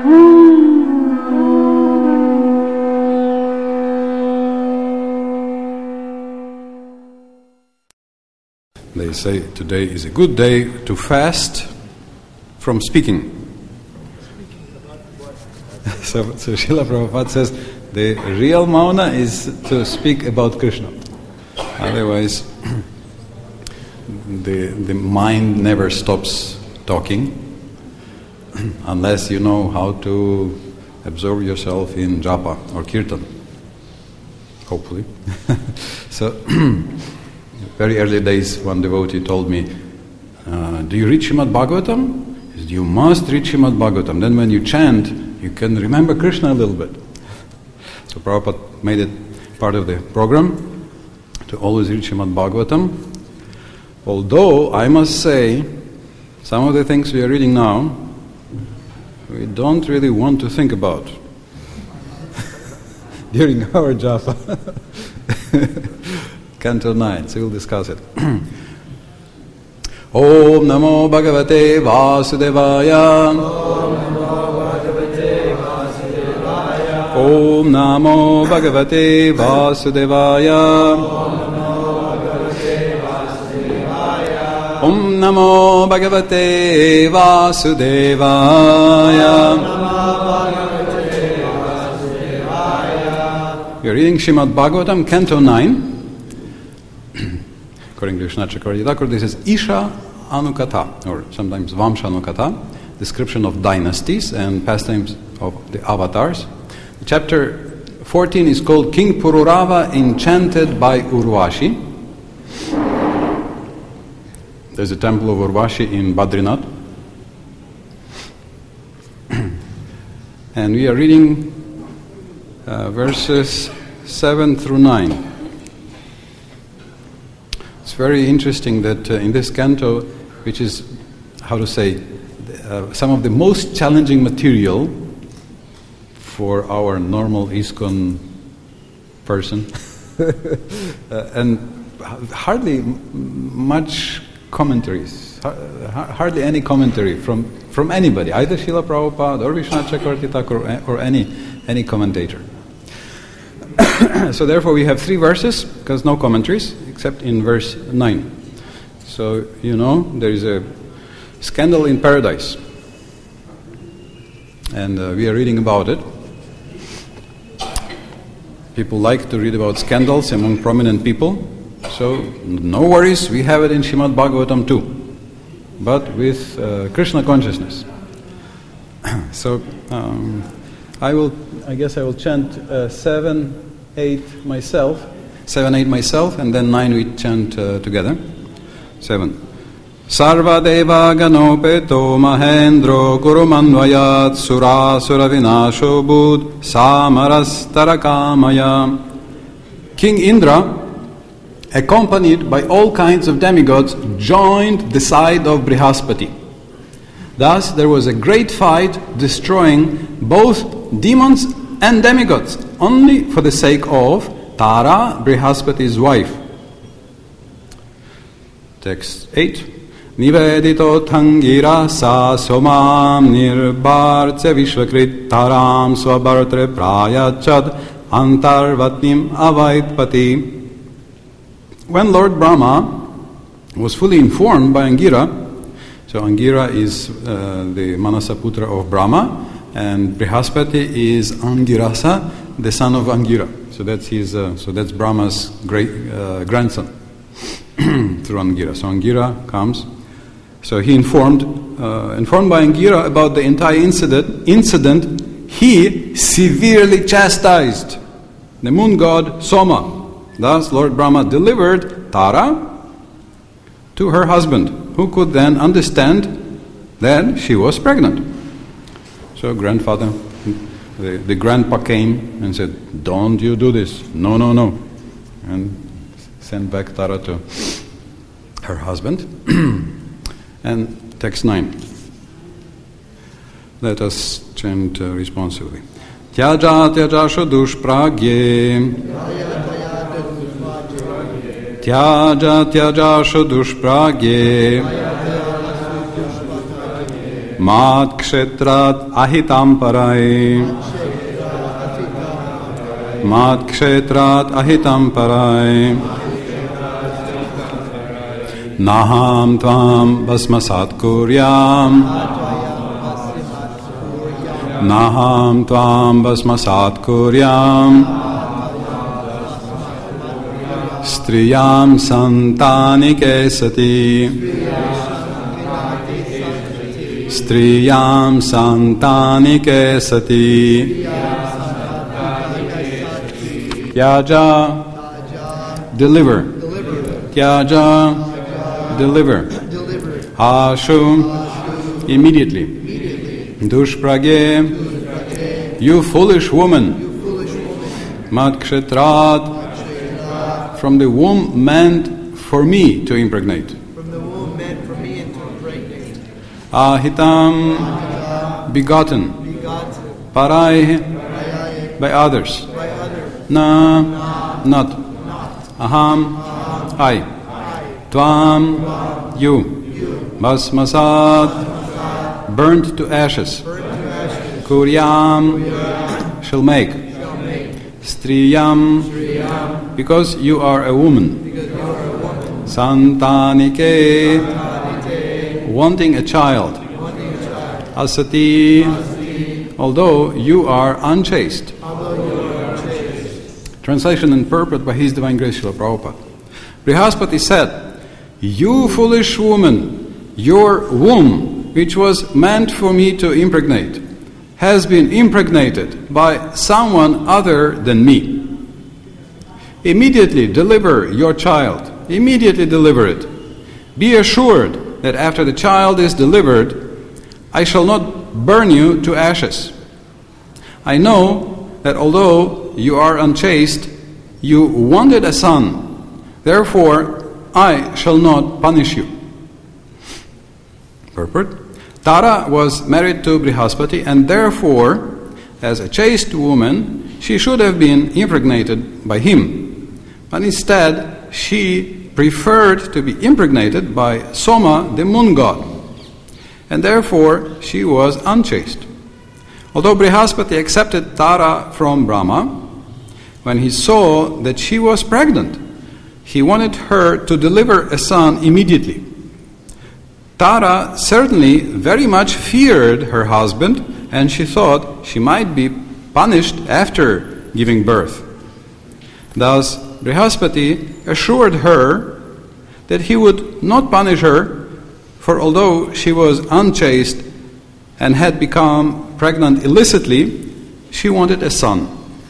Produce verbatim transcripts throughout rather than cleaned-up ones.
They say today is a good day to fast from speaking. so, so Srila Prabhupada says the real mauna is to speak about Krishna. Otherwise, the the mind never stops talking unless you know how to absorb yourself in japa or kirtan. Hopefully. So. Very early days, one devotee told me, uh, do you read Srimad Bhagavatam? He said, you must read Srimad Bhagavatam. Then when you chant, you can remember Krishna a little bit. So Prabhupada made it part of the program to always read Srimad Bhagavatam. Although, I must say, some of the things we are reading now, we don't really want to think about during our japa. Canto nine, so we'll discuss it. Om Namo Bhagavate Vasudevaya. Om Namo Bhagavate Vasudevaya. Om Namo Bhagavate Vasudevaya. We're reading Srimad Bhagavatam, Canto nine. According to Vishwanath Chakravarti Thakur, this is Isha Anukatha, or sometimes Vamsha Anukatha, description of dynasties and pastimes of the avatars. Chapter fourteen is called King Pururava Enchanted by Urvashi. There's a temple of Urvashi in Badrinath. And we are reading uh, verses seven through nine. It's very interesting that uh, in this canto, which is, how to say, uh, some of the most challenging material for our normal ISKCON person, uh, and hardly m- much commentaries, ha- hardly any commentary from, from anybody, either Srila Prabhupada or Vishwanath Chakravarti Thakur or any, any commentator. So therefore we have three verses, because no commentaries, except in verse nine. So, you know, there is a scandal in paradise. And uh, we are reading about it. People like to read about scandals among prominent people. So, no worries, we have it in Srimad Bhagavatam too. But with uh, Krishna consciousness. So, um, I will, I guess I will chant uh, seven, eight myself, seven, eight myself, and then nine we chant uh, together. Seven. Sarva deva ganopeto mahendro gurumanvayat surasura vinasho bud samaras tarakamaya. King Indra, accompanied by all kinds of demigods, joined the side of Brihaspati. Thus there was a great fight destroying both demons and demigods, only for the sake of Tara, Brihaspati's wife. Text eight. Nivedito thangira sa somam nirbartya vishvakrit taram swabartre prayachad antarvatnim avaitpati. When Lord Brahma was fully informed by Angira, so Angira is uh, the Manasaputra of Brahma, and Brihaspati is Angirasa, the son of Angira. So that's his. Uh, so that's Brahma's great uh, grandson through Angira. So Angira comes. So he informed, uh, informed by Angira about the entire incident. Incident. He severely chastised the moon god Soma. Thus, Lord Brahma delivered Tara to her husband, who could then understand that she was pregnant. So grandfather, the, the grandpa came and said, don't you do this. No, no, no. And sent back Tara to her husband. And text nine. Let us chant uh, responsively. Tyaja tyajasho dushpragye. Tyaja tyajasho dushpragye. Mat kshetrat ahitam parai. Mat kshetrat ahitam parai. Naham tvam basmasat kuryam. Naham tvam basmasat kuryam. Striyam santani kesati. Striyam santani kesati. Tyaja, deliver. Tyaja, deliver. Ashu, immediately. Dushprage, you foolish woman. Matkshetrat, from the womb meant for me to impregnate. From the womb meant for me to impregnate. Ahitam, begotten. Begotten. Parai, Parai. by others. By others. Na, not. Aham, I. Tvam, you. Basmasad, burnt to ashes. Kuryam, shall make. Striyam, because you are a woman. Santanike, wanting a child. Asati, although you are unchaste. Translation and purport by His Divine Grace Srila Prabhupada. Brihaspati said, you foolish woman, your womb, which was meant for me to impregnate, has been impregnated by someone other than me. Immediately deliver your child. Immediately deliver it. Be assured that after the child is delivered, I shall not burn you to ashes. I know that although you are unchaste, you wanted a son. Therefore, I shall not punish you. Purport. Tara was married to Brihaspati, and therefore, as a chaste woman, she should have been impregnated by him. But instead, she preferred to be impregnated by Soma, the moon god, and therefore she was unchaste. Although Brihaspati accepted Tara from Brahma, when he saw that she was pregnant, he wanted her to deliver a son immediately. Tara certainly very much feared her husband, and she thought she might be punished after giving birth. Thus, Brihaspati assured her that he would not punish her, for although she was unchaste and had become pregnant illicitly, she wanted a son.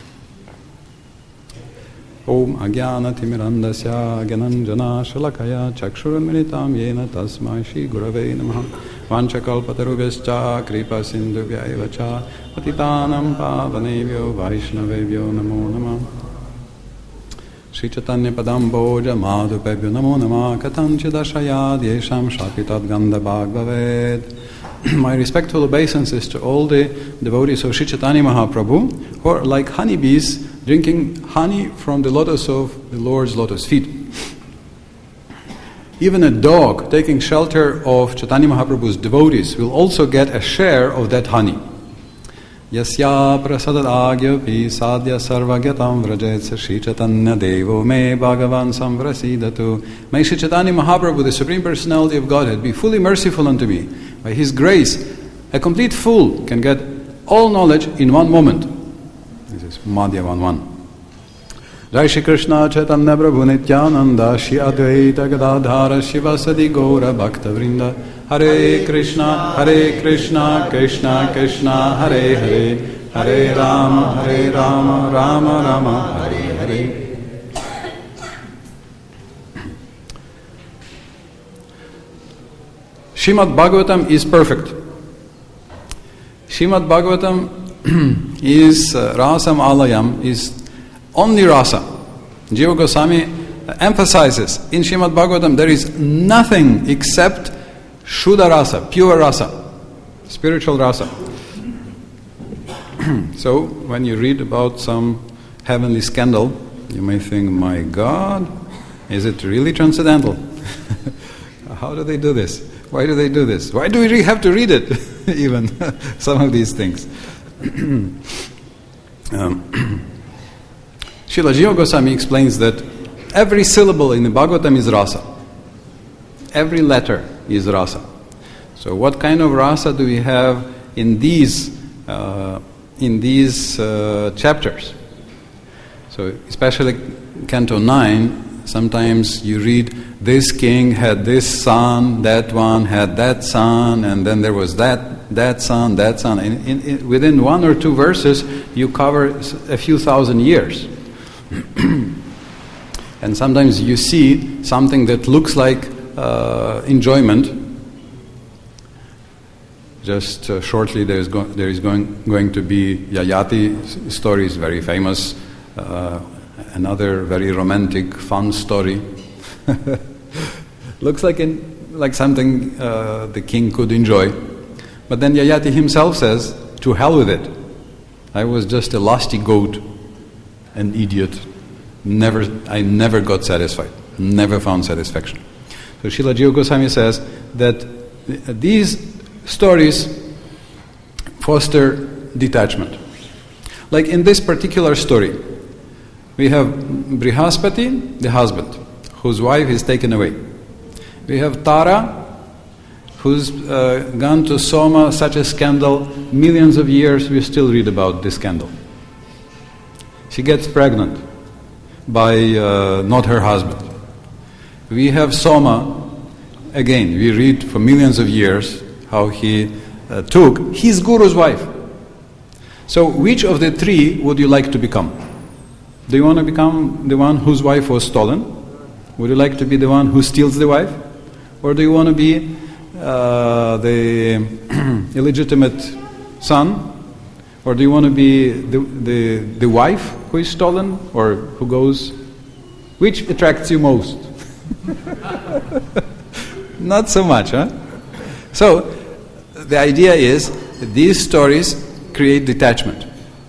Om Agyana Timirandasya Gyananjana Shalakaya Chakshurunmilitam Yena Tasmai Shri Gurave Namaha Vanchakalpatarubhyascha Kripa Sindhubhyaevacha Patitanam Pavanebhyo Vaishnavebhyo Namo Namah Shri Chaitanya Padamboja Madhupebhyo Namo Namah Katanchidashayad Yesham Shapitat Gandha Bhagavavet. My respectful obeisances to all the devotees of Shri Chaitanya Mahaprabhu, who are like honeybees drinking honey from the lotus of the Lord's lotus feet. Even a dog taking shelter of Chaitanya Mahaprabhu's devotees will also get a share of that honey. Yasya prasadad agyapi sadhya sarvagyatam vrajet Shri Chaitanya Devo me Bhagavan samvrasidatu. May Shri Chaitanya Mahaprabhu, the Supreme Personality of Godhead, be fully merciful unto me. By His grace, a complete fool can get all knowledge in one moment. This is Madhya one one. Jai Shri Krishna Chaitanya Prabhu Nityananda Shri Advaita Gadadhara Shivasadi Gaura Bhakta Vrinda. Hare Krishna, Hare Krishna, Krishna Krishna, Hare Hare, Hare Rama, Hare Rama, Rama Rama, Hare Hare. Srimad Bhagavatam is perfect. Srimad Bhagavatam is uh, Rasam Alayam, is only rasa. Jiva Goswami emphasizes in Srimad Bhagavatam there is nothing except Shuddha rasa, pure rasa, spiritual rasa. So, when you read about some heavenly scandal, you may think, my God, is it really transcendental? How do they do this? Why do they do this? Why do we have to read it? even some of these things. um, Srila Jiva Goswami explains that every syllable in the Bhagavatam is rasa. Every letter is rasa. So what kind of rasa do we have in these uh, in these uh, chapters? So especially Canto nine, sometimes you read, this king had this son, that one had that son, and then there was that that son, that son. In, in, in, within one or two verses, you cover a few thousand years. And sometimes you see something that looks like uh, enjoyment. Just uh, shortly, there is, go- there is going, going to be Yayati story, is very famous. Uh, another very romantic, fun story. Looks like in, like something uh, the king could enjoy. But then Yayati himself says, to hell with it. I was just a lusty goat, an idiot. Never, I never got satisfied. Never found satisfaction. So Srila Jiva Goswami says that these stories foster detachment. Like in this particular story, we have Brihaspati, the husband, whose wife is taken away. We have Tara, who's uh, gone to Soma, such a scandal, millions of years we still read about this scandal. She gets pregnant by uh, not her husband. We have Soma, again, we read for millions of years how he uh, took his guru's wife. So which of the three would you like to become? Do you want to become the one whose wife was stolen? Would you like to be the one who steals the wife? Or do you want to be uh, the illegitimate son? Or do you want to be the, the, the wife who is stolen? Or who goes? Which attracts you most? Not so much, huh? So, the idea is that these stories create detachment.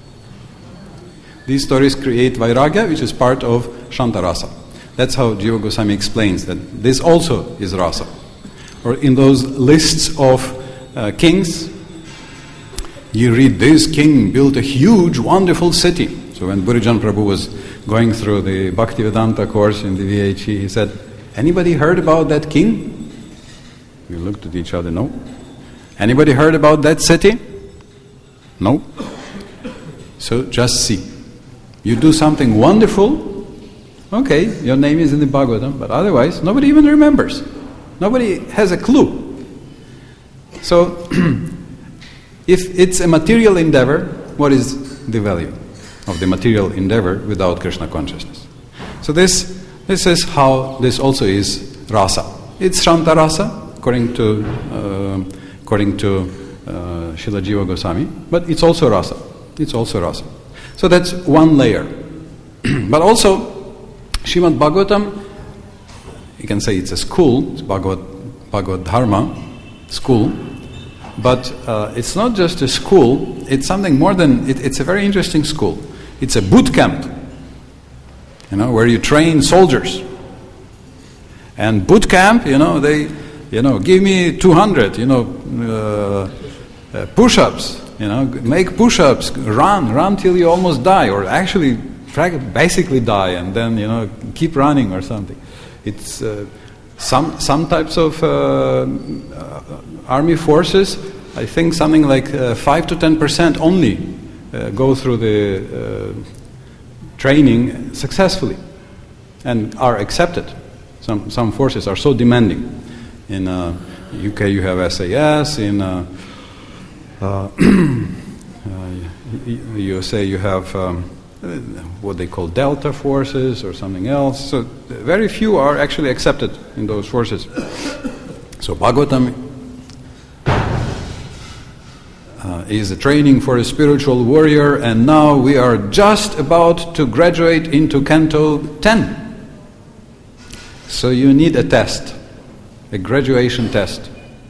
These stories create vairagya, which is part of Shantarasa. That's how Jiva Goswami explains that this also is rasa. Or in those lists of uh, kings, you read, this king built a huge, wonderful city. So when Burijan Prabhu was going through the Bhaktivedanta course in the V H E, he said, anybody heard about that king? We looked at each other, no. Anybody heard about that city? No. So just see. You do something wonderful, okay, your name is in the Bhagavatam, but otherwise nobody even remembers. Nobody has a clue. So, if it's a material endeavor, what is the value of the material endeavor without Krishna consciousness? So this this is how this also is rasa. It's Shanta rasa, according to uh, according to uh, Srila Jiva Goswami, but it's also rasa. It's also rasa. So that's one layer. But also, Srimad Bhagavatam, you can say it's a school, it's Bhagavad, Bhagavad Dharma school, but uh, it's not just a school, it's something more than, it, it's a very interesting school. It's a boot camp, you know, where you train soldiers. And boot camp, you know, they, you know, give me two hundred, you know, uh, uh, push-ups. You know, make push-ups, run, run till you almost die, or actually basically die, and then, you know, keep running or something. It's uh, some some types of uh, uh, army forces. I think something like uh, five to ten percent only uh, go through the uh, training successfully and are accepted. Some some forces are so demanding. In uh, U K, you have S A S. In uh, Uh, uh, you say you have um, what they call Delta forces or something else. So very few are actually accepted in those forces. So Bhagavatam uh, is a training for a spiritual warrior, and now we are just about to graduate into Canto ten. So you need a test, a graduation test.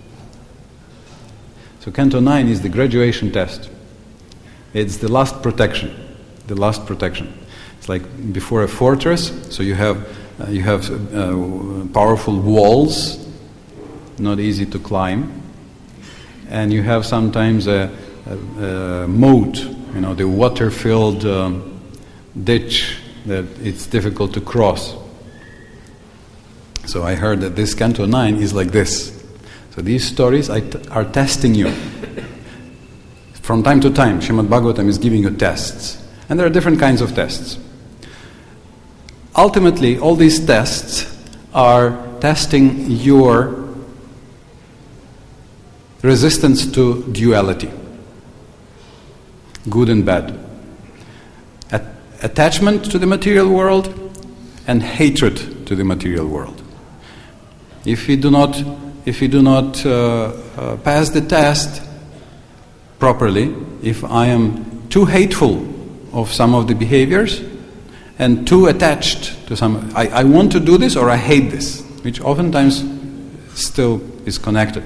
So Canto nine is the graduation test. It's the last protection. The last protection. It's like before a fortress. So you have uh, you have uh, powerful walls, not easy to climb, and you have sometimes a, a, a moat, you know, the water-filled um, ditch that it's difficult to cross. So I heard that this Canto nine is like this. So these stories I t- are testing you. From time to time, Srimad Bhagavatam is giving you tests. And there are different kinds of tests. Ultimately, all these tests are testing your resistance to duality, good and bad, At- attachment to the material world and hatred to the material world. If we do not, if we do not uh, uh, pass the test properly, if I am too hateful of some of the behaviors and too attached to some, I, I want to do this or I hate this, which oftentimes still is connected,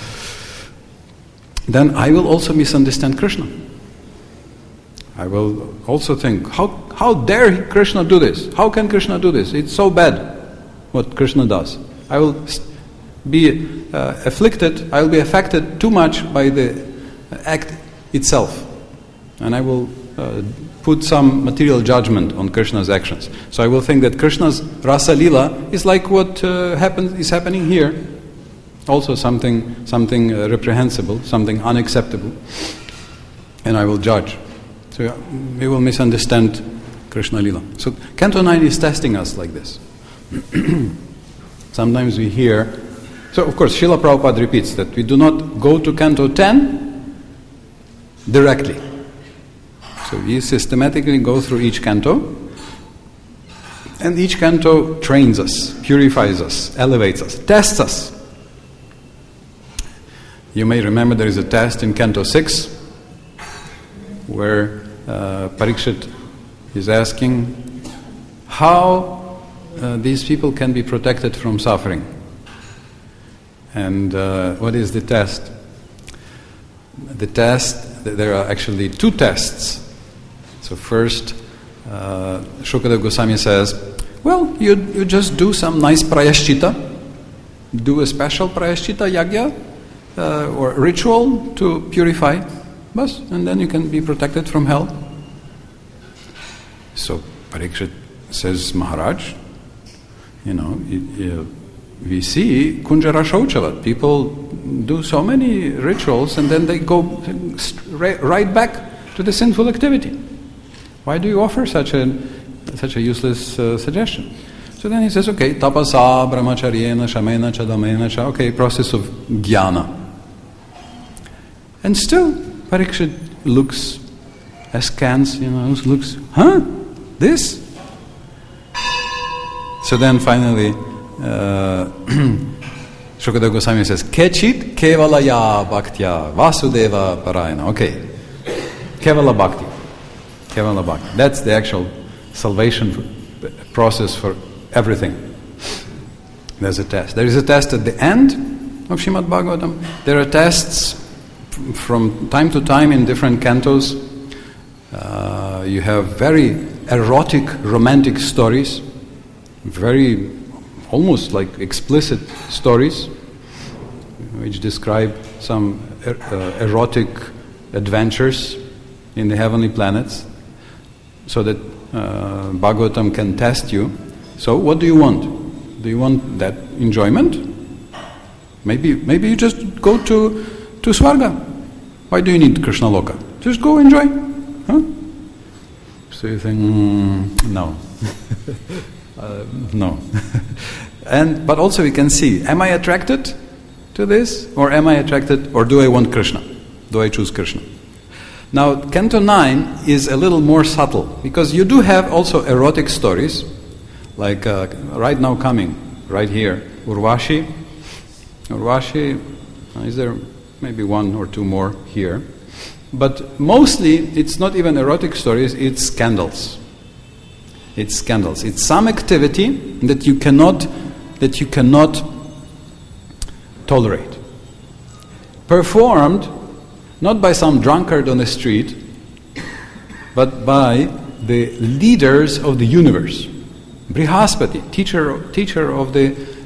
then I will also misunderstand Krishna. I will also think, how how dare Krishna do this? How can Krishna do this? It's so bad what Krishna does. I will be uh, afflicted, I will be affected too much by the act itself. And I will uh, put some material judgment on Krishna's actions. So I will think that Krishna's Rasa Lila is like what uh, happens, is happening here. Also something, something uh, reprehensible, something unacceptable. And I will judge. So uh, we will misunderstand Krishna Lila. So Canto nine is testing us like this. Sometimes we hear, so of course Srila Prabhupada repeats that we do not go to Canto ten directly. So we systematically go through each canto, and each canto trains us, purifies us, elevates us, tests us. You may remember there is a test in Canto six where uh, Parikshit is asking how Uh, these people can be protected from suffering. And uh, what is the test? The test, there are actually two tests. So first, uh, Shukadeva Goswami says, well, you, you just do some nice prayashchita, do a special prayashchita yagya uh, or ritual to purify, bas, and then you can be protected from hell. So Parikshit says, Maharaj, you know, it, uh, we see Kunjara Shauchavat. People do so many rituals and then they go st- right back to the sinful activity. Why do you offer such a such a useless uh, suggestion? So then he says, okay, tapasa, brahmacharyena, shamena, chadamena, cha, okay, process of jnana. And still, Parikshit looks, askance, you know, looks, huh? This? So then finally, uh, Shukadeva Goswami says, Kechit kevalaya bhaktya vasudeva parayana. Okay, kevala bhakti. Kevala bhakti. That's the actual salvation process for everything. There's a test. There is a test at the end of Srimad Bhagavatam. There are tests from time to time in different cantos. Uh, you have very erotic, romantic stories. Very, almost like explicit stories which describe some er, uh, erotic adventures in the heavenly planets, so that uh, Bhagavatam can test you. So what do you want? Do you want that enjoyment? Maybe maybe you just go to, to Swarga. Why do you need Krishna Loka? Just go enjoy. Huh? So you think, mm, no. Uh, no. and But also we can see, am I attracted to this? Or am I attracted, or do I want Krishna? Do I choose Krishna? Now, Canto nine is a little more subtle, because you do have also erotic stories, like uh, right now coming, right here, Urvashi. Urvashi, uh, is there maybe one or two more here? But mostly, it's not even erotic stories, it's scandals. It's scandals. It's some activity that you cannot that you cannot tolerate. Performed not by some drunkard on the street, but by the leaders of the universe. Brihaspati, teacher teacher of the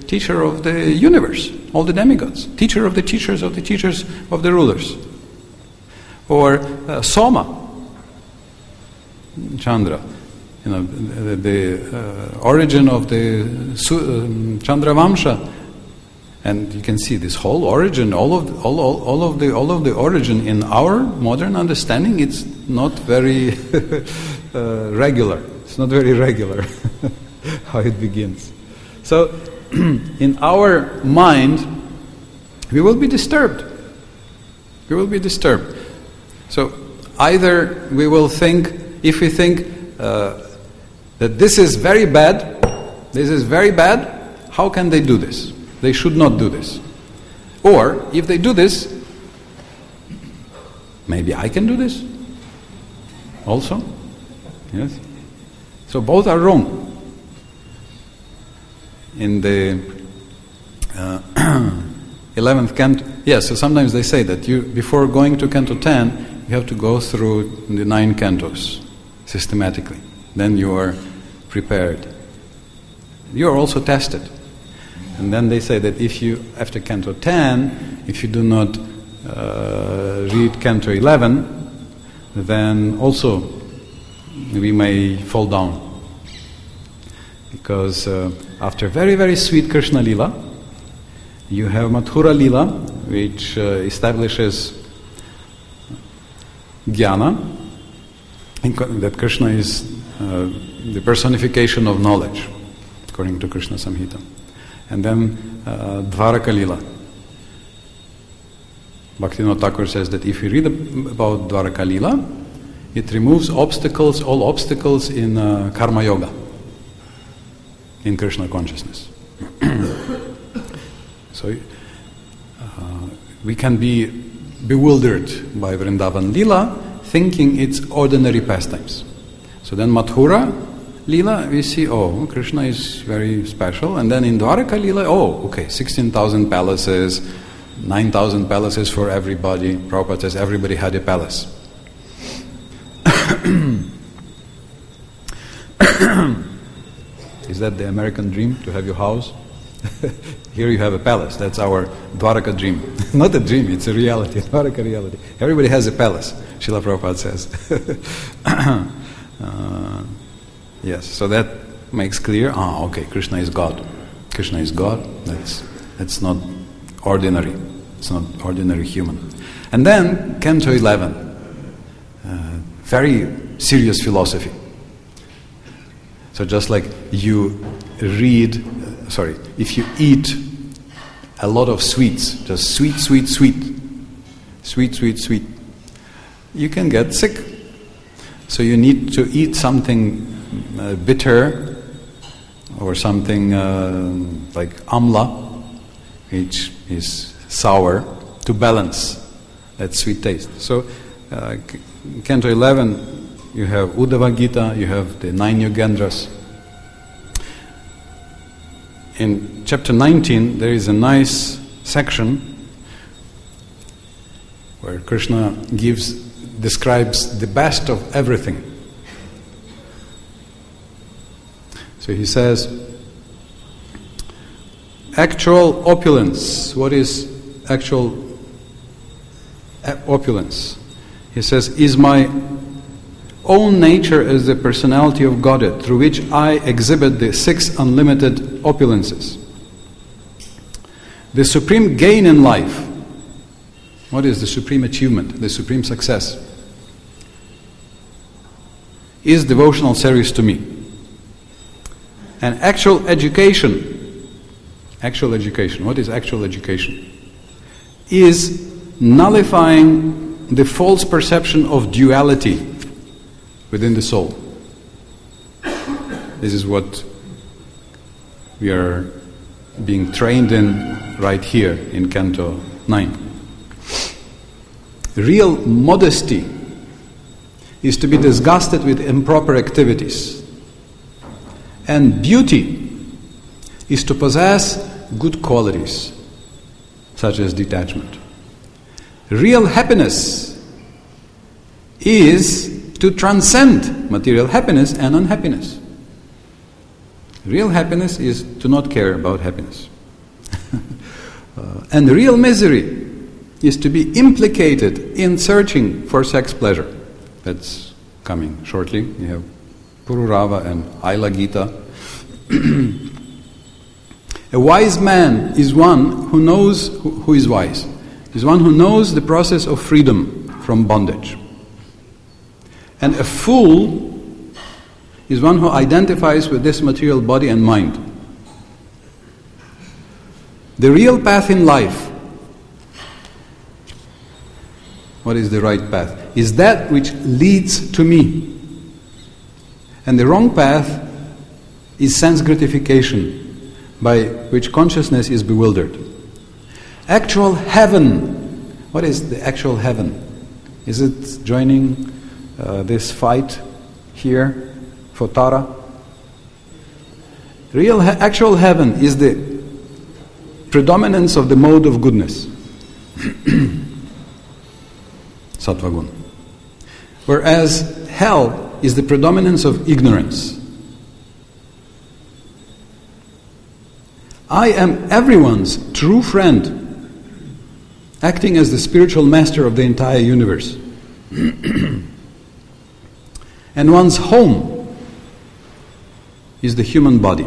teacher of the universe, all the demigods, teacher of the teachers of the teachers of the rulers. Or uh, Soma, Chandra, you know, the, the uh, origin of the Su- um, Chandra Vamsha, and you can see this whole origin, all of the, all, all, all of the all of the origin in our modern understanding. It's not very uh, regular. It's not very regular how it begins. So, in our mind, we will be disturbed. We will be disturbed. So, either we will think, if we think uh, that this is very bad, this is very bad, how can they do this? They should not do this. Or, if they do this, maybe I can do this also. Yes. So both are wrong. In the uh, eleventh canto, yes, so sometimes they say that you, before going to canto ten, you have to go through the nine cantos systematically. Then you are prepared. You are also tested. And then they say that if you, after canto ten, if you do not uh, read canto eleven, then also we may fall down. Because uh, after very, very sweet Krishna Lila, you have Mathura Lila, which uh, establishes jnana, that Krishna is uh, the personification of knowledge, according to Krishna Samhita. And then uh, Dvaraka Lila. Bhaktivinoda Thakur says that if you read about Dvaraka Lila, it removes obstacles, all obstacles in uh, karma yoga, in Krishna consciousness. So uh, we can be bewildered by Vrindavan Lila, thinking it's ordinary pastimes. So then Mathura Lila, we see, oh, Krishna is very special. And then in Dwaraka Lila, oh, okay, sixteen thousand palaces, nine thousand palaces for everybody. Prabhupada says everybody had a palace. Is that the American dream, to have your house? Here you have a palace. That's our Dwaraka dream. Not a dream, it's a reality, Dwaraka reality. Everybody has a palace, Srila Prabhupada says. uh, yes, so that makes clear, ah, okay, Krishna is God. Krishna is God, that's, that's not ordinary. It's not ordinary human. And then, Canto eleven, uh, very serious philosophy. So just like you read, uh, sorry, if you eat a lot of sweets, just sweet, sweet, sweet, sweet, sweet, sweet, you can get sick. So you need to eat something uh, bitter or something uh, like amla, which is sour, to balance that sweet taste. So, uh, Canto eleven, you have Uddhava Gita, you have the nine Yogendras. In chapter nineteen, there is a nice section where Krishna gives, describes the best of everything. So he says, actual opulence. What is actual opulence? He says, is my own nature as the personality of Godhead, through which I exhibit the six unlimited opulences. The supreme gain in life. What is the supreme achievement, the supreme success? Is devotional service to me. And actual education, actual education, what is actual education? Is nullifying the false perception of duality within the soul. This is what we are being trained in right here in Canto nine. Real modesty is to be disgusted with improper activities. And beauty is to possess good qualities, such as detachment. Real happiness is to transcend material happiness and unhappiness. Real happiness is to not care about happiness. Uh, and real misery is to be implicated in searching for sex pleasure. That's coming shortly. You have Pururava and Aila Gita. A wise man is one who knows who, who is wise. Is one who knows the process of freedom from bondage. And a fool is one who identifies with this material body and mind. The real path in life, what is the right path? Is that which leads to me. And the wrong path is sense gratification, by which consciousness is bewildered. Actual heaven, what is the actual heaven? Is it joining uh, this fight here for Tara? Real, he- actual heaven is the predominance of the mode of goodness. Sattvagun. Whereas hell is the predominance of ignorance. I am everyone's true friend, acting as the spiritual master of the entire universe. And one's home is the human body.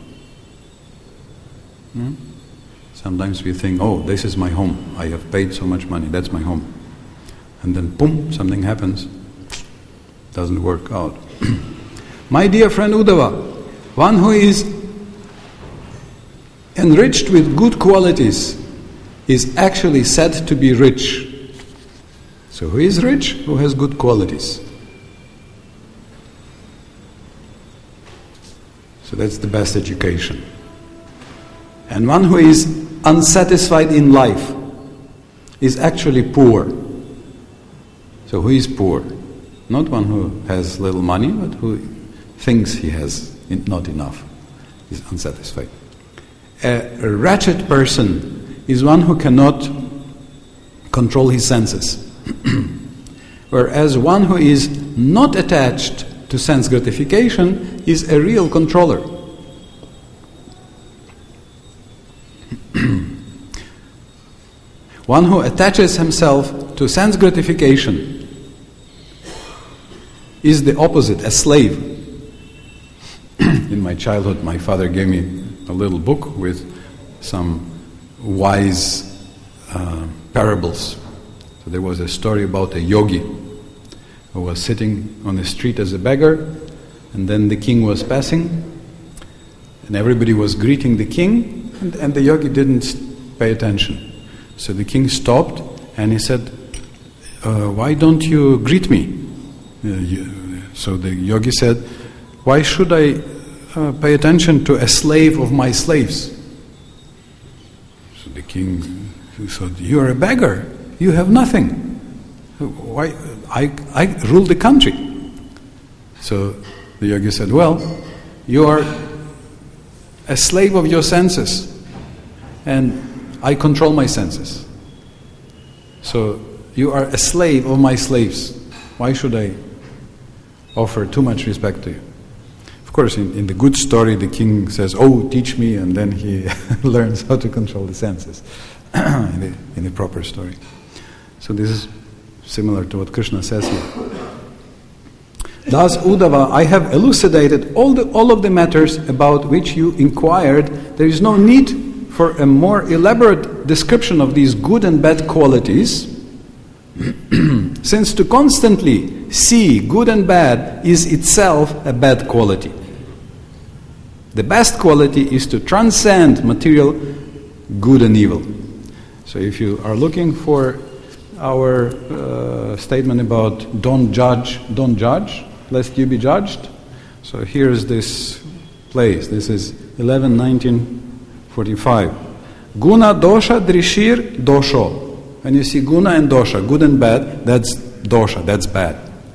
Hmm? Sometimes we think, oh, this is my home. I have paid so much money, that's my home. And then, boom, something happens. Doesn't work out. My dear friend Uddhava, one who is enriched with good qualities is actually said to be rich. So who is rich? Who has good qualities. So that's the best education. And one who is unsatisfied in life is actually poor. So who is poor? Not one who has little money, but who thinks he has not enough. Is unsatisfied. A wretched person is one who cannot control his senses. Whereas one who is not attached to sense gratification is a real controller. One who attaches himself to sense gratification is the opposite, a slave. In my childhood, my father gave me a little book with some wise uh, parables. So there was a story about a yogi who was sitting on the street as a beggar, and then the king was passing, and everybody was greeting the king, and, and the yogi didn't pay attention. So the king stopped and he said, uh, why don't you greet me? Uh, you, so the yogi said, why should I uh, pay attention to a slave of my slaves? So the king said, you are a beggar, you have nothing. Why? I, I rule the country. So the yogi said, well, you are a slave of your senses, and I control my senses. So you are a slave of my slaves. Why should I offer too much respect to you? Of course, in, in the good story, the king says, oh, teach me, and then he learns how to control the senses in, the, in the proper story. So this is similar to what Krishna says here. Thus, Uddhava, I have elucidated all the all of the matters about which you inquired. There is no need for a more elaborate description of these good and bad qualities, since to constantly see good and bad is itself a bad quality. The best quality is to transcend material good and evil. So if you are looking for our uh, statement about don't judge, don't judge, lest you be judged. So here's this place. This is eleven nineteen forty-five. Guna dosha drishir dosho. When you see guna and dosha, good and bad, that's dosha, that's bad.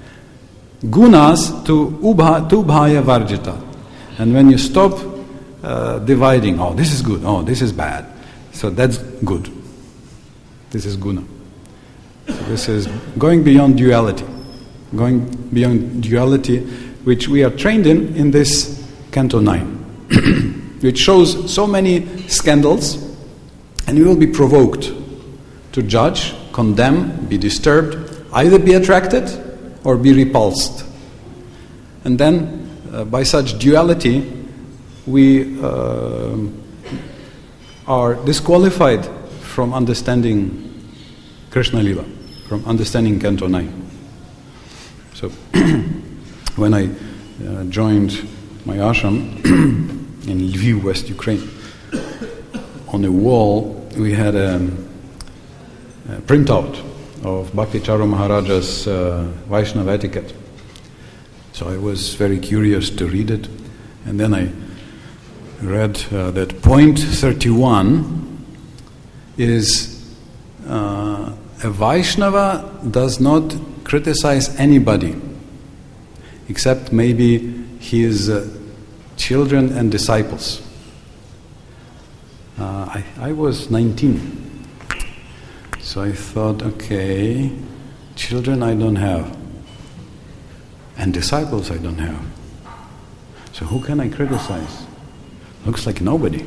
Gunas to ubha to bhaya varjita. And when you stop uh, dividing, oh, this is good, oh, this is bad. So that's good. This is guna. So this is going beyond duality. Going beyond duality, which we are trained in in this Canto nine. Which shows so many scandals And you will be provoked to judge, condemn, be disturbed, either be attracted or be repulsed. And then, uh, by such duality, we uh, are disqualified from understanding Krishna Lila, from understanding Canto nine. So, when I uh, joined my ashram in Lviv, West Ukraine, on a wall we had a, a printout of Bhakti Charu Maharaja's uh, Vaishnava etiquette. So I was very curious to read it, and then I read uh, that point thirty-one is uh, a Vaishnava does not criticize anybody except maybe his uh, children and disciples. Uh, I, I was nineteen, so I thought, okay, children I don't have, and disciples I don't have. So who can I criticize? Looks like nobody.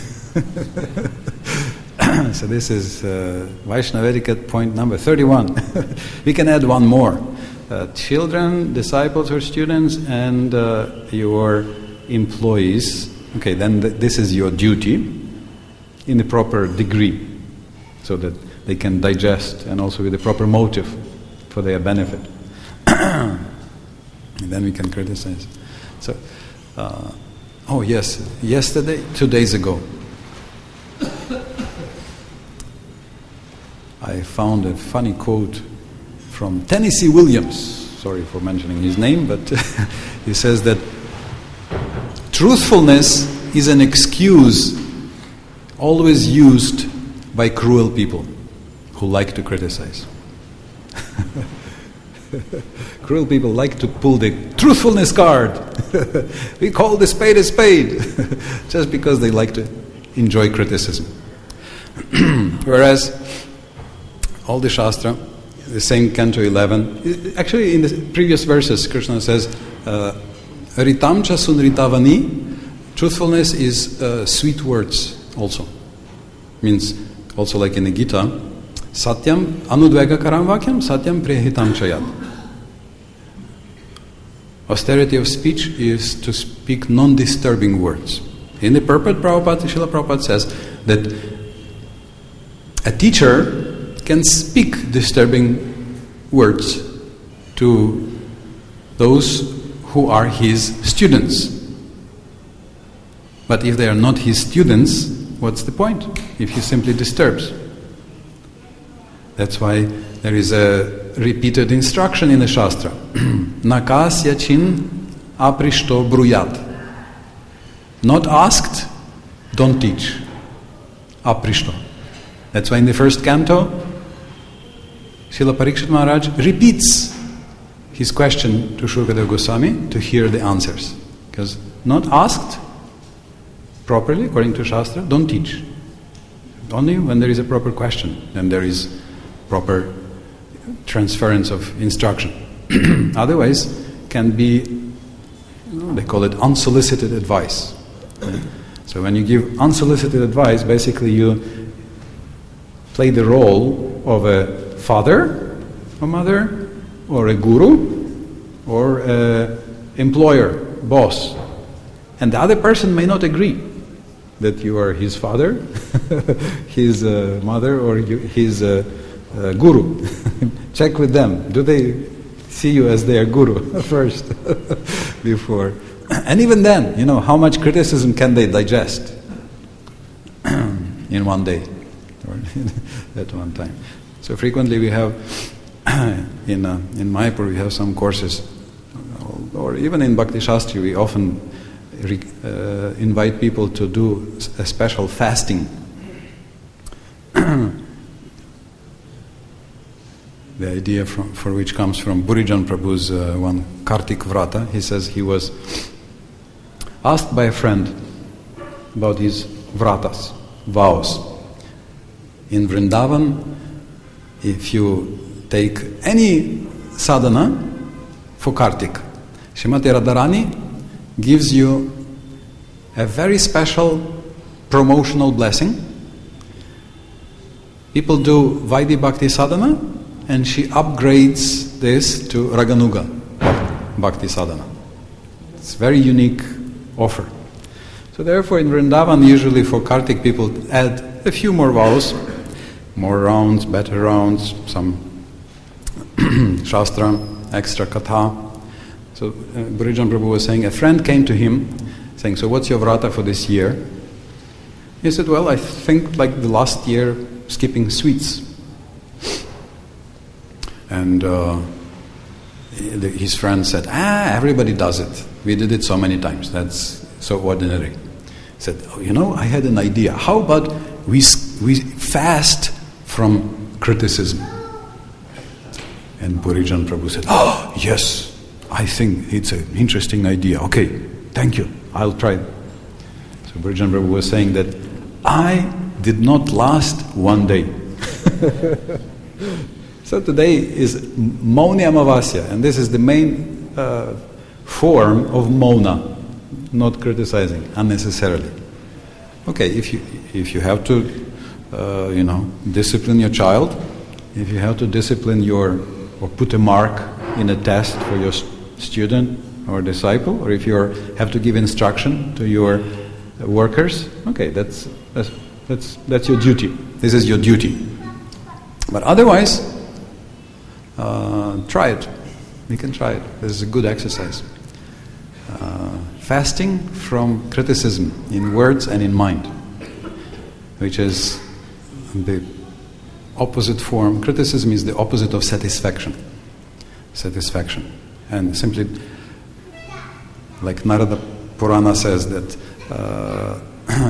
So this is uh, Vaishnava etiquette point number thirty-one. We can add one more. Uh, children, disciples or students, and uh, your employees. Okay, then th- this is your duty in the proper degree, so that they can digest, and also with the proper motive for their benefit. And then we can criticize. So, uh, oh yes, yesterday, two days ago, I found a funny quote from Tennessee Williams. Sorry for mentioning his name, but he says that truthfulness is an excuse always used by cruel people who like to criticize. Cruel people like to pull the truthfulness card. We call the spade a spade, just because they like to enjoy criticism. Whereas all the Shastra, the same Canto eleven, actually in the previous verses Krishna says, Ritam cha sunritavani, truthfulness is uh, sweet words also. Means also like in the Gita, Satyam anudvega karam vakyam, Satyam prehitam chayat. Austerity of speech is to speak non-disturbing words. In the purport, Prabhupada, Srila Prabhupada says that a teacher can speak disturbing words to those who are his students. But if they are not his students, what's the point? If he simply disturbs. That's why there is a repeated instruction in the Shastra. Nakasya chin aprishto bruyat. Not asked, don't teach. Aprishto. That's why in the first canto, Srila Parikshit Maharaj repeats his question to Shukadeva Goswami to hear the answers. Because not asked properly, according to Shastra, don't teach. Only when there is a proper question, then there is proper transference of instruction. Otherwise, can be, you know, they call it unsolicited advice. So when you give unsolicited advice, basically you play the role of a father or mother, or a guru, or a employer, boss. And the other person may not agree that you are his father, his uh, mother, or you, his uh, uh, guru. Check with them. Do they see you as their guru first before? And even then, you know, how much criticism can they digest in one day or at one time? So frequently we have in uh, in Mayapur we have some courses, or even in Bhakti Shastri we often re- uh, invite people to do a special fasting. The idea from, for which comes from Burijan Prabhu's uh, one Kartik Vrata. He says he was asked by a friend about his vratas, vows. In Vrindavan, if you take any sadhana for Kartik, Srimati Radharani gives you a very special promotional blessing People do Vaidhi Bhakti Sadhana, and she upgrades this to Raganuga Bhakti Sadhana. It's a very unique offer. So therefore in Vrindavan, usually for Kartik, people add a few more vows, more rounds, better rounds, some Shastra, extra Katha. So uh, Burijan Prabhu was saying, a friend came to him saying, so what's your vrata for this year? He said, well, I think like the last year, skipping sweets. And uh, his friend said, ah, everybody does it. We did it so many times. That's so ordinary. He said, oh, you know, I had an idea. How about we we fast from criticism? And Burijan Prabhu said, oh, yes, I think it's an interesting idea. Okay, thank you. I'll try it. So Burijan Prabhu was saying that I did not last one day. So today is Mauni Amavasya, and this is the main uh, form of Mauna, not criticizing unnecessarily. Okay, if you if you have to, uh, you know, discipline your child, if you have to discipline your or put a mark in a test for your student or disciple, or if you have to give instruction to your workers, okay, that's that's that's that's your duty. This is your duty. But otherwise, uh, try it. You can try it. This is a good exercise. Uh, fasting from criticism in words and in mind, which is the opposite form. Criticism is the opposite of satisfaction. Satisfaction. And simply, like Narada Purana says that uh,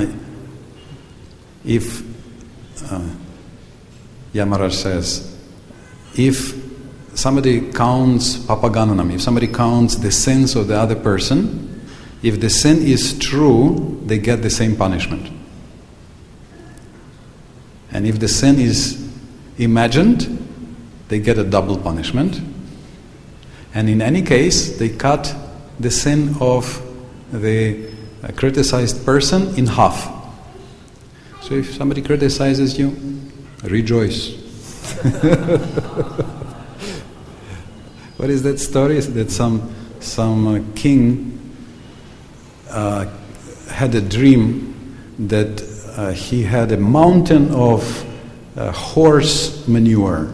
if uh, Yamaraj says, if somebody counts papagananam, if somebody counts the sins of the other person, if the sin is true, they get the same punishment. And if the sin is imagined, they get a double punishment. And in any case, they cut the sin of the uh, criticized person in half. So if somebody criticizes you, rejoice. What is that story? Is that some some uh, king uh, had a dream that uh, he had a mountain of uh, horse manure.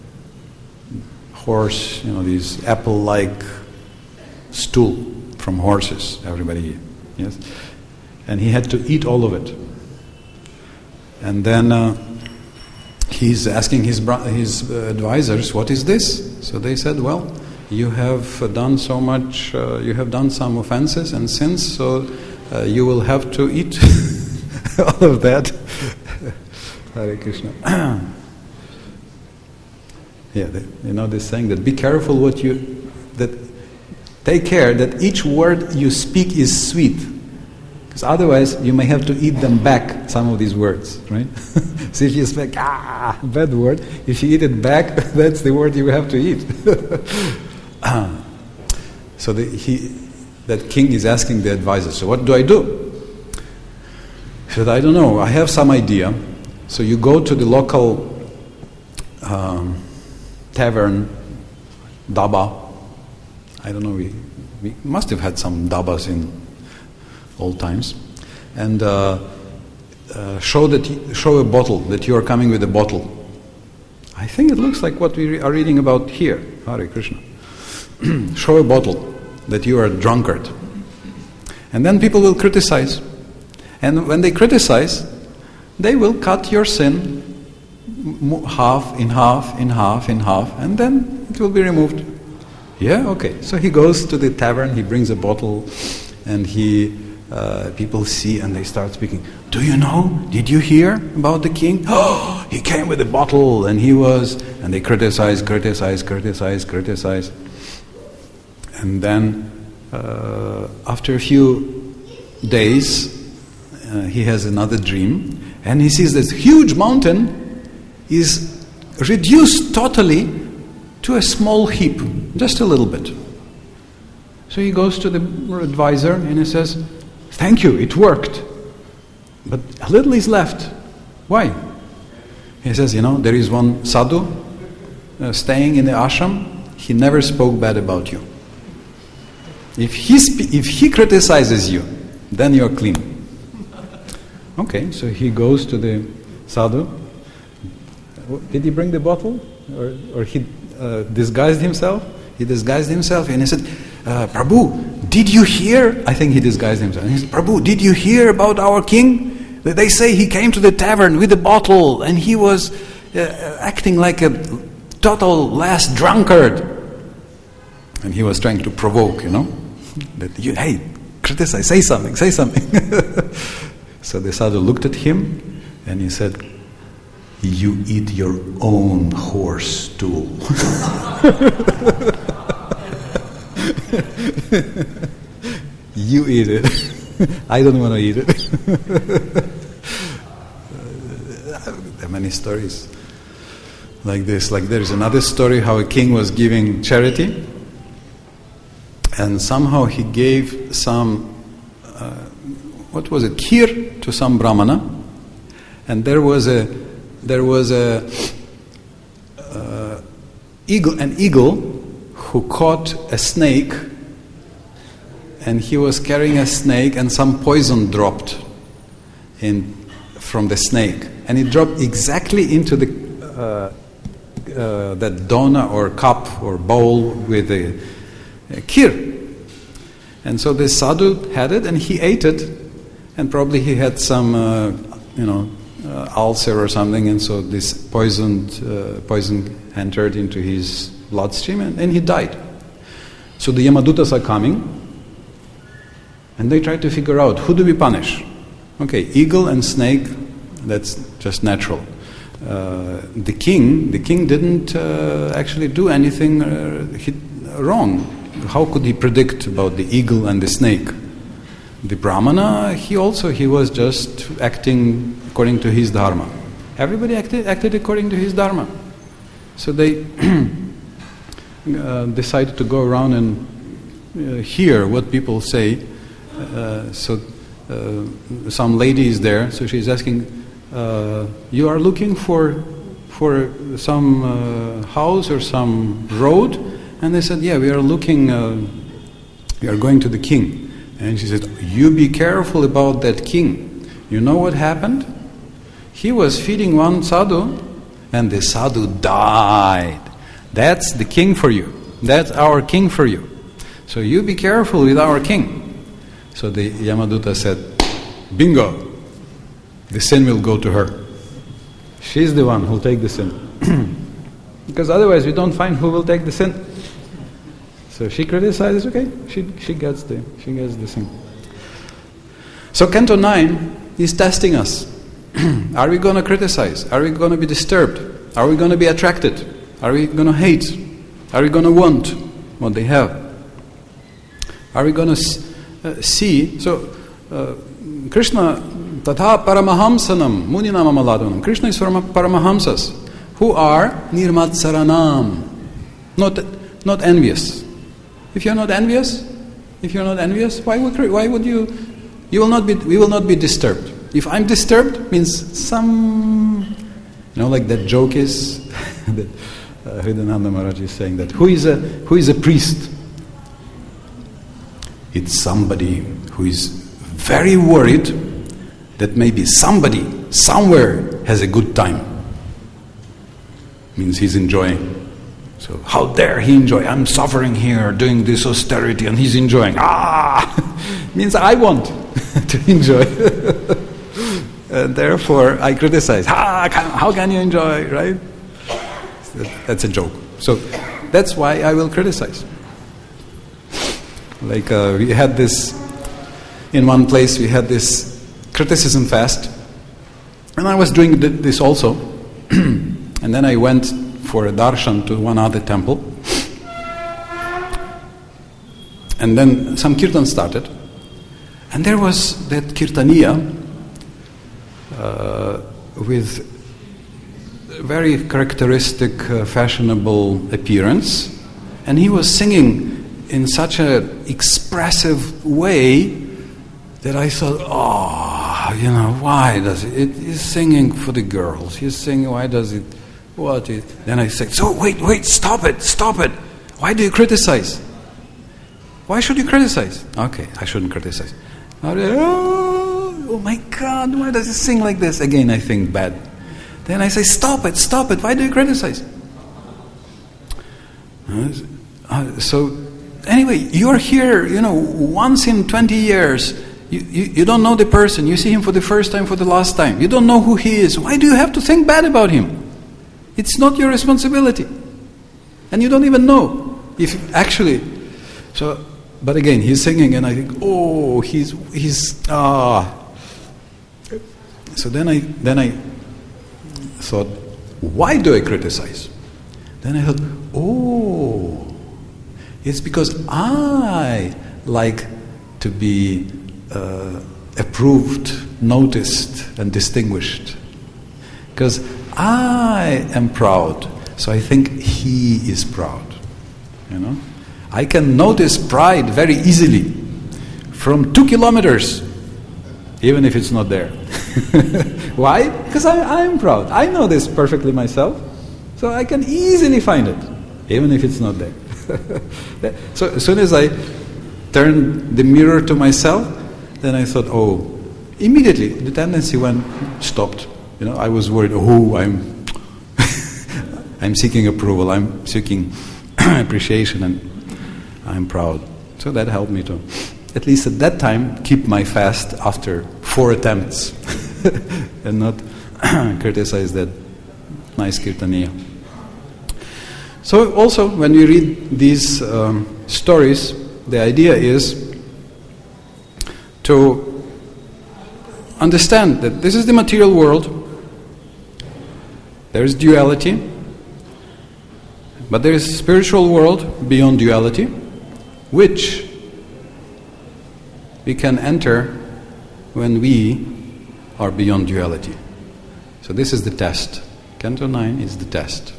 Horse, you know, these apple-like stool from horses. Everybody, yes, and he had to eat all of it. And then uh, he's asking his bro- his uh, advisors, "What is this?" So they said, "Well, you have uh, done so much. Uh, you have done some offenses and sins, so uh, you will have to eat all of that." Hare Krishna. Yeah, they, you know this saying that be careful what you that take care that each word you speak is sweet, because otherwise you may have to eat them back. Some of these words, right? So if you speak ah bad word, if you eat it back, that's the word you have to eat. So the, he, that king is asking the advisor, so what do I do? He said, I don't know. I have some idea. So you go to the local Um, tavern, daba. I don't know, we, we must have had some dabas in old times. And uh, uh, show that you, show a bottle, that you are coming with a bottle. I think it looks like what we re- are reading about here. Hare Krishna. Show a bottle, that you are a drunkard. And then people will criticize. And when they criticize, they will cut your sin half, in half, in half, in half, and then it will be removed. Yeah, okay. So he goes to the tavern, he brings a bottle, and he, uh, people see and they start speaking. Do you know, did you hear about the king? Oh, he came with a bottle and he was, and they criticize, criticize, criticize, criticize. And then, uh, after a few days, uh, he has another dream, and he sees this huge mountain is reduced totally to a small heap, just a little bit. So he goes to the advisor and he says, thank you, it worked. But a little is left. Why? He says, you know, there is one sadhu uh, staying in the ashram. He never spoke bad about you. If he spe- if he criticizes you, then you're clean. Okay, so he goes to the sadhu. Did he bring the bottle, or or he uh, disguised himself? He disguised himself, and he said, uh, "Prabhu, did you hear?" I think he disguised himself. And he said, "Prabhu, did you hear about our king? They say he came to the tavern with a bottle, and he was uh, acting like a total last drunkard." And he was trying to provoke, you know, that you, hey, criticize, say something, say something. So the sadhu looked at him, and he said, "You eat your own horse stool." You eat it. I don't want to eat it. There are many stories like this. Like there is another story how a king was giving charity, and somehow he gave some, uh, what was it, kheer to some brahmana, and there was a there was a uh, eagle, an eagle who caught a snake, and he was carrying a snake, and some poison dropped in from the snake, and it dropped exactly into the uh, uh, that dona or cup or bowl with a, a kheer. And so the sadhu had it, and he ate it, and probably he had some, uh, you know, uh, ulcer or something, and so this poisoned uh, poison entered into his bloodstream, and, and he died. So the Yamadutas are coming, and they try to figure out, who do we punish? Okay, eagle and snake, that's just natural. Uh, the king, the king didn't uh, actually do anything uh, he, wrong. How could he predict about the eagle and the snake? The brahmana, he also, he was just acting according to his dharma. Everybody acted, acted according to his dharma. So they uh, decided to go around and uh, hear what people say. Uh, so uh, some lady is there, so she's asking, uh, you are looking for for some uh, house or some road? And they said, yeah, we are looking, uh, we are going to the king. And she said, you be careful about that king. You know what happened? He was feeding one sadhu, and the sadhu died. That's the king for you. That's our king for you. So you be careful with our king. So the Yamaduta said, bingo, the sin will go to her. She's the one who will take the sin. Because otherwise we don't find who will take the sin. So she criticizes, okay, she she gets the she gets the sin. So Canto nine is testing us. Are we going to criticize? Are we going to be disturbed? Are we going to be attracted? Are we going to hate? Are we going to want what they have? Are we going to uh, see? So uh, Krishna, Tatha Paramahamsanam, Muninam Amaladanam. Krishna is from Paramahamsas, who are Nirmatsaranam, not not envious. If you're not envious, if you're not envious, why would why would you? You will not be. We will not be disturbed. If I'm disturbed, means some, you know, like that joke is that uh, Hridayananda Maharaj is saying that who is a who is a priest? It's somebody who is very worried that maybe somebody somewhere has a good time. Means he's enjoying. So how dare he enjoy? I'm suffering here, doing this austerity, and he's enjoying. Ah, means I want to enjoy. And therefore, I criticize. Ah, how can you enjoy, right? That's a joke. So that's why I will criticize. Like uh, we had this, in one place we had this criticism fast. And I was doing this also. And then I went for a darshan to one other temple. And then some kirtan started. And there was that kirtaniya uh, with very characteristic uh, fashionable appearance. And he was singing in such an expressive way that I thought, oh, oh, you know, why does it, it? He's singing for the girls. He's singing, why does it? What it? Then I say, so wait, wait, stop it, stop it. Why do you criticize? Why should you criticize? Okay, I shouldn't criticize. Oh, oh my God, why does he sing like this? Again, I think bad. Then I say, stop it, stop it. Why do you criticize? Uh, so, anyway, you're here, you know, once in twenty years. You, you, you don't know the person. You see him for the first time, for the last time. You don't know who he is. Why do you have to think bad about him? It's not your responsibility. And you don't even know if actually. So, but again, he's singing, and I think, oh, he's he's ah. So then I then I thought, why do I criticize? Then I thought, oh, it's because I like to be uh, approved, noticed, and distinguished. Because I am proud, so I think he is proud. You know, I can notice pride very easily from two kilometers, even if it's not there. Why? Because I am proud. I know this perfectly myself, so I can easily find it, even if it's not there. So as soon as I turned the mirror to myself, then I thought, oh, immediately the tendency went, stopped. You know, I was worried, oh, I'm I'm seeking approval, I'm seeking appreciation, and I'm proud. So that helped me to, at least at that time, keep my fast after four attempts and not criticize that nice kirtaniya. So also, when we read these um, stories, the idea is to understand that this is the material world. There is duality, but there is a spiritual world beyond duality, which we can enter when we are beyond duality. So this is the test. Canto nine is the test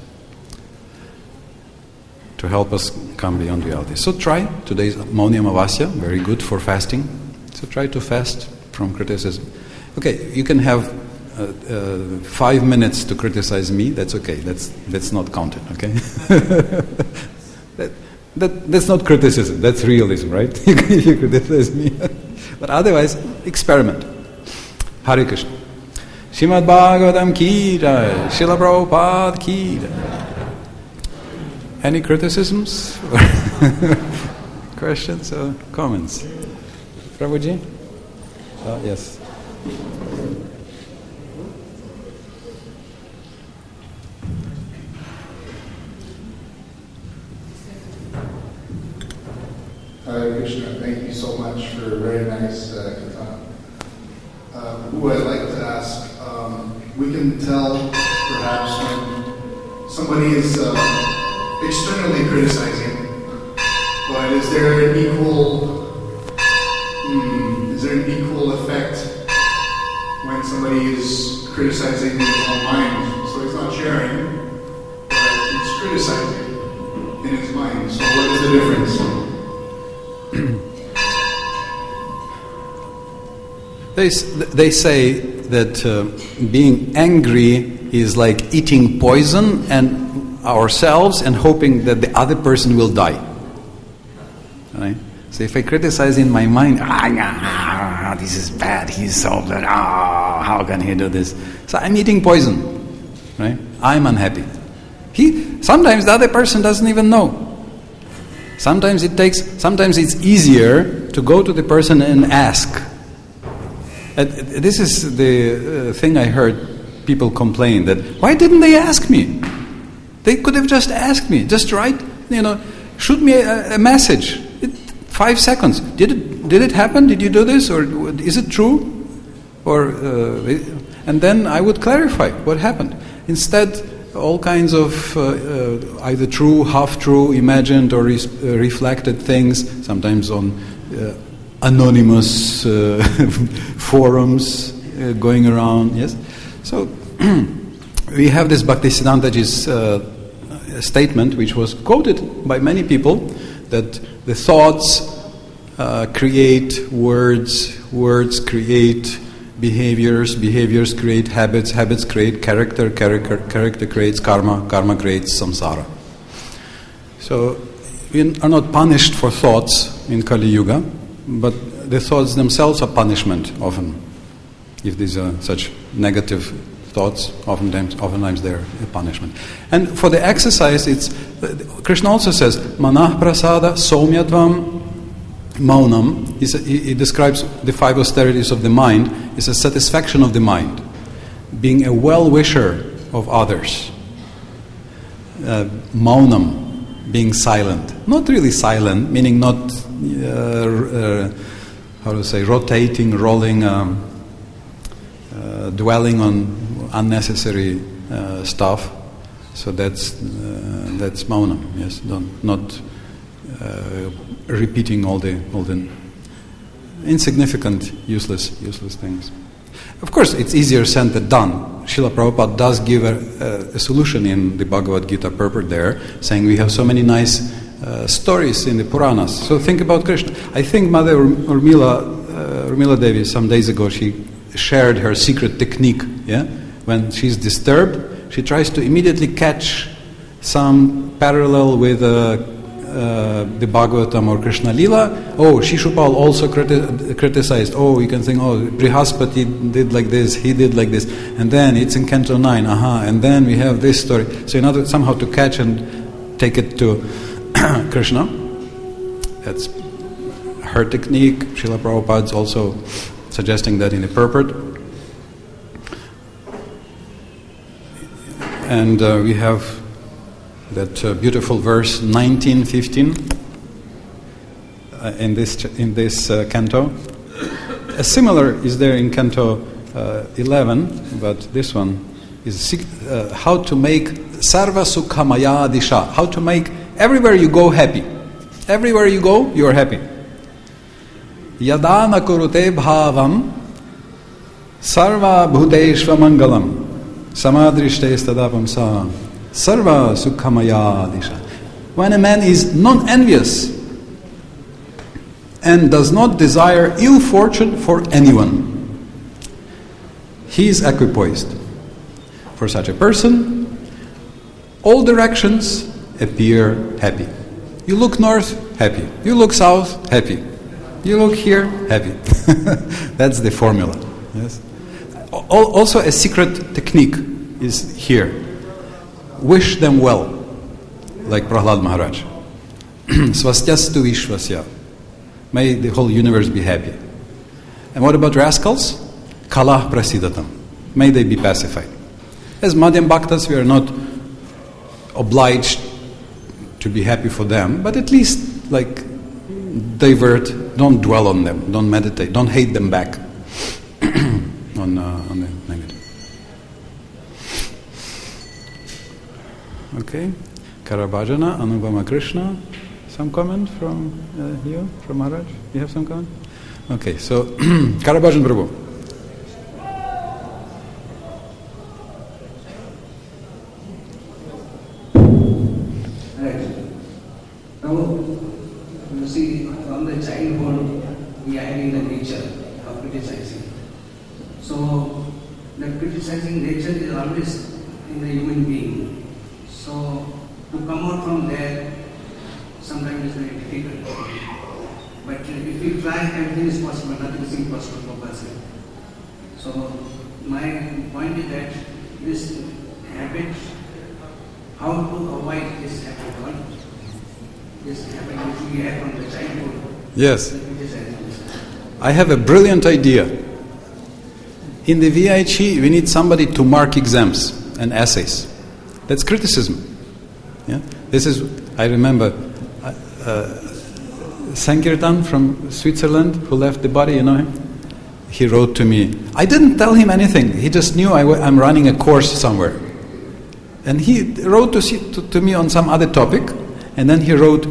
to help us come beyond duality. So try, today's Mauni Amavasya, very good for fasting. So try to fast from criticism. Okay, you can have Uh, uh, five minutes to criticize me. That's okay. That's that's not counted. Okay, that, that that's not criticism. That's realism, right? You criticize me, but otherwise, experiment. Hare Krishna. Srimad Bhagavatam ki jai. Srila Prabhupada ki jai. Any criticisms, questions, or comments? Prabhuji? Uh, yes. Hare Krishna, thank you so much for a very nice uh, katana. Uh, who I'd like to ask, um, we can tell perhaps when somebody is uh, externally criticizing, but is there an equal, hmm, is there an equal effect when somebody is criticizing in his own mind? So he's not sharing, but he's criticizing in his mind. So what is the difference? They, they say that uh, being angry is like eating poison and ourselves and hoping that the other person will die. Right? So if I criticize in my mind, ah, this is bad, he's so bad, ah, how can he do this? So I'm eating poison, right? I'm unhappy. He sometimes the other person doesn't even know. Sometimes it takes. Sometimes it's easier to go to the person and ask. And this is the uh, thing I heard people complain that, why didn't they ask me? They could have just asked me. Just write, you know, shoot me a, a message. It, five seconds. Did it? Did it happen? Did you do this? Or is it true? Or uh, and then I would clarify what happened. Instead, all kinds of uh, uh, either true, half-true, imagined or re- uh, reflected things, sometimes on uh, anonymous uh, forums uh, going around, yes? So, we have this Bhaktisiddhantaji's uh, statement, which was quoted by many people, that the thoughts uh, create words, words create behaviors, behaviors create habits, habits create character, character, character creates karma, karma creates samsara. So we are not punished for thoughts in Kali Yuga, but the thoughts themselves are punishment often. If these are such negative thoughts, oftentimes, oftentimes they're a punishment. And for the exercise, it's Krishna also says, Manah prasada somyatvam maunam. He, he describes the five austerities of the mind. It's a satisfaction of the mind, being a well-wisher of others. Uh, maunam, being silent. Not really silent, meaning not, uh, uh, how to say, rotating, rolling, um, uh, dwelling on unnecessary uh, stuff. So that's uh, that's maunam. Yes, don't, not uh, repeating all the all the insignificant, useless useless things. Of course, it's easier said than done. Srila Prabhupada does give a, a, a solution in the Bhagavad Gita purport there, saying we have so many nice uh, stories in the Puranas. So think about Krishna. I think Mother Urmila, uh, Urmila Devi, some days ago, she shared her secret technique. Yeah, when she's disturbed, she tries to immediately catch some parallel with uh, uh, the Bhagavatam or Krishna Lila. Oh, Shishupal also criti- criticized. Oh, you can think, oh, Brihaspati did like this, he did like this. And then it's in Canto nine, aha, and then we have this story. So in order somehow to catch and take it to Krishna. That's her technique. Srila Prabhupada's also suggesting that in the purport. And uh, we have that uh, beautiful verse nineteen fifteen uh, in this ch- in this uh, canto. A similar is there in Canto uh, eleven, but this one is uh, how to make sarva sukha maya disha. How to make everywhere you go happy. Everywhere you go, you are happy. Yadana kurute bhavam sarva bhuteshva mangalam. Samadrishte stadapam sa sarva sukhamaya disha. When a man is non-envious and does not desire ill fortune for anyone, he is equipoised. For such a person, all directions appear happy. You look north, happy. You look south, happy. You look here, happy. That's the formula. Yes. Also, a secret technique is here. Wish them well, like Prahlad Maharaj. Swastyastu vishvasya. May the whole universe be happy. And what about rascals? Kalah prasidatam. May they be pacified. As Madhyam Bhaktas, we are not obliged to be happy for them, but at least, like, divert, don't dwell on them, don't meditate, don't hate them back. On, uh, on the negative. Okay. Karabhajana, Anubhama Krishna. Some comment from uh, you, from Maharaj? You have some comment? Okay, so Karabhajan Prabhu. Right. Now, you see, from the childhood, we are in the nature of criticizing. So, the criticizing nature is always in the human being. So, to come out from there, sometimes it's very difficult. But if we try, everything is possible, nothing is impossible for person. So, my point is that this habit, how to avoid this habit, what? This habit which we have from the childhood. Yes. I have a brilliant idea. In the V I G, we need somebody to mark exams and essays. That's criticism. Yeah? This is, I remember, uh, uh, Sankirtan from Switzerland, who left the body, you know him? He wrote to me. I didn't tell him anything. He just knew I w- I'm running a course somewhere. And he wrote to, see, to, to me on some other topic, and then he wrote,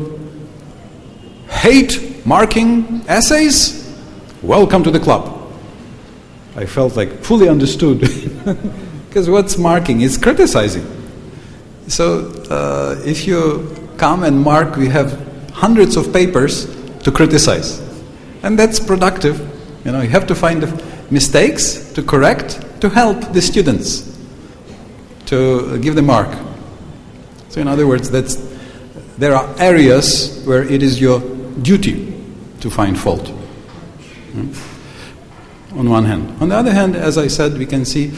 hate marking essays? Welcome to the club. I felt like fully understood. Because what's marking? It's criticizing. So uh, if you come and mark, we have hundreds of papers to criticize. And that's productive. You know, you have to find the mistakes, to correct, to help the students, to give the mark. So in other words, that's, there are areas where it is your duty to find fault. Hmm? On one hand. On the other hand, as I said, we can see